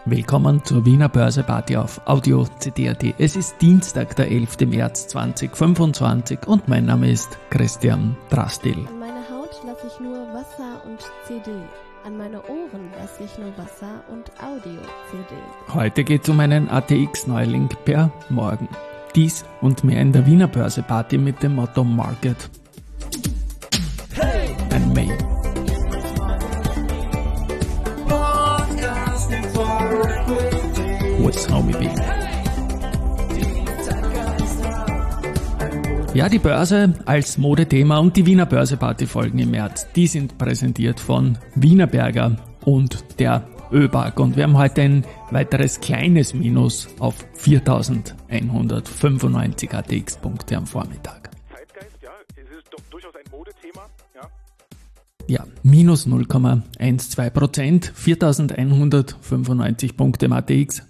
Willkommen zur Wiener Börseparty auf Audio CD.at. Es ist Dienstag, der 11. März 2025 und mein Name ist Christian Drastil. An meine Haut lasse ich nur Wasser und CD. An meine Ohren lasse ich nur Wasser und Audio-CD. Heute geht es um einen ATX-Neuling per Morgen. Dies und mehr in der Wiener Börseparty mit dem Motto Market and May. What's Homie B? Ja, die Börse als Modethema und die Wiener Börseparty folgen im März. Die sind präsentiert von Wienerberger und der ÖBAG. Und wir haben heute ein weiteres kleines Minus auf 4.195 ATX-Punkte am Vormittag. Zeitgeist, ja, es ist doch durchaus ein Modethema, ja. Ja, minus 0,12%, 4.195 Punkte im ATX,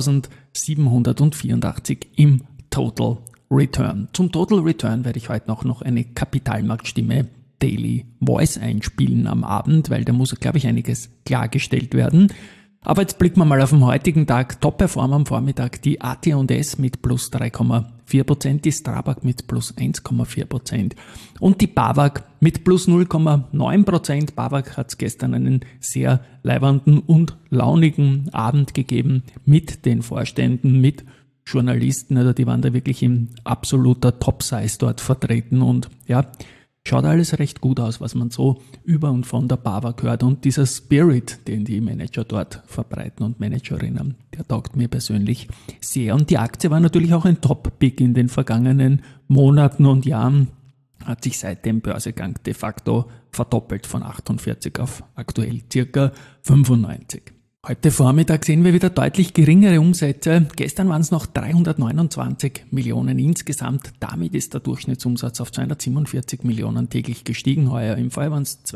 9.784 im Total Return. Zum Total Return werde ich heute noch eine Kapitalmarktstimme Daily Voice einspielen am Abend, weil da muss, glaube ich, einiges klargestellt werden. Aber jetzt blicken wir mal auf den heutigen Tag. Top-Performer am Vormittag die AT&S mit plus 3,4%, die Strabag mit plus 1,4% und die BAWAG mit plus 0,9%. BAWAG hat es gestern einen sehr leibernden und launigen Abend gegeben mit den Vorständen, mit Journalisten. Also die waren da wirklich in absoluter Top-Size dort vertreten und ja, schaut alles recht gut aus, was man so über und von der BAWAG hört. Und dieser Spirit, den die Manager dort verbreiten und Managerinnen, der taugt mir persönlich sehr. Und die Aktie war natürlich auch ein Top-Pick in den vergangenen Monaten und Jahren. Hat sich seit dem Börsegang de facto verdoppelt von 48 auf aktuell circa 95. Heute Vormittag sehen wir wieder deutlich geringere Umsätze. Gestern waren es noch 329 Millionen insgesamt. Damit ist der Durchschnittsumsatz auf 247 Millionen täglich gestiegen. Heuer im Fall waren es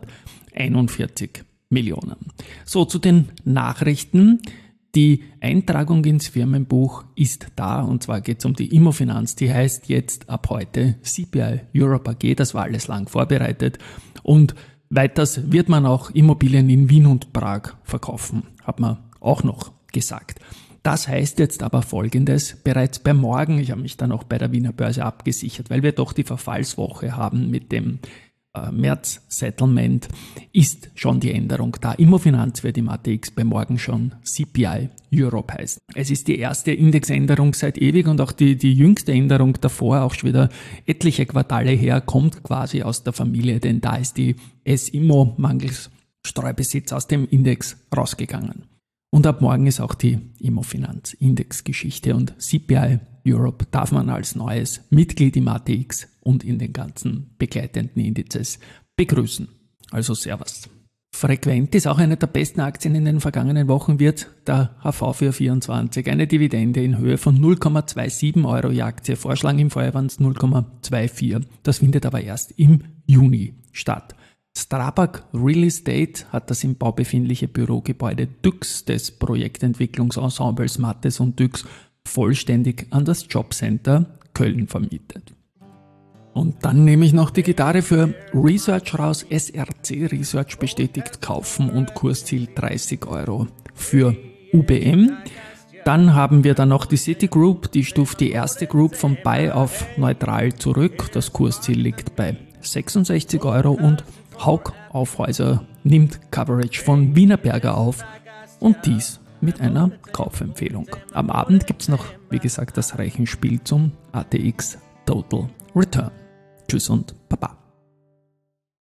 241 Millionen. So, zu den Nachrichten. Die Eintragung ins Firmenbuch ist da und zwar geht es um die Immofinanz. Die heißt jetzt ab heute CPI Europe AG. Das war alles lang vorbereitet und weiters wird man auch Immobilien in Wien und Prag verkaufen, hat man auch noch gesagt. Das heißt jetzt aber Folgendes, bereits bei morgen, ich habe mich dann auch bei der Wiener Börse abgesichert, weil wir doch die Verfallswoche haben mit dem März-Settlement, ist schon die Änderung da. Immofinanz wird im ATX bei morgen schon CPI Europe heißen. Es ist die erste Indexänderung seit ewig und auch die jüngste Änderung davor, auch schon wieder etliche Quartale her, kommt quasi aus der Familie, denn da ist die S-Immo mangels Streubesitz aus dem Index rausgegangen. Und ab morgen ist auch die Immofinanz-Index-Geschichte und CPI Europe darf man als neues Mitglied im ATX und in den ganzen begleitenden Indizes begrüßen. Also Servus. Frequent ist auch eine der besten Aktien in den vergangenen Wochen wird der HV424. Eine Dividende in Höhe von 0,27 Euro je Aktie. Vorschlag im Vorjahr waren es 0,24. Das findet aber erst im Juni statt. Strabag Real Estate hat das im Bau befindliche Bürogebäude Dyx des Projektentwicklungsensembles Mattes und Dyx vollständig an das Jobcenter Köln vermietet. Und dann nehme ich noch die Gitarre für Research raus. SRC Research bestätigt Kaufen und Kursziel 30 Euro für UBM. Dann haben wir dann noch die Citigroup, die stuft die erste Group vom Buy auf neutral zurück. Das Kursziel liegt bei 66 Euro und Hauck Aufhäuser nimmt Coverage von Wienerberger auf und dies mit einer Kaufempfehlung. Am Abend gibt es noch, wie gesagt, das Rechenspiel zum ATX Total Return. Tschüss und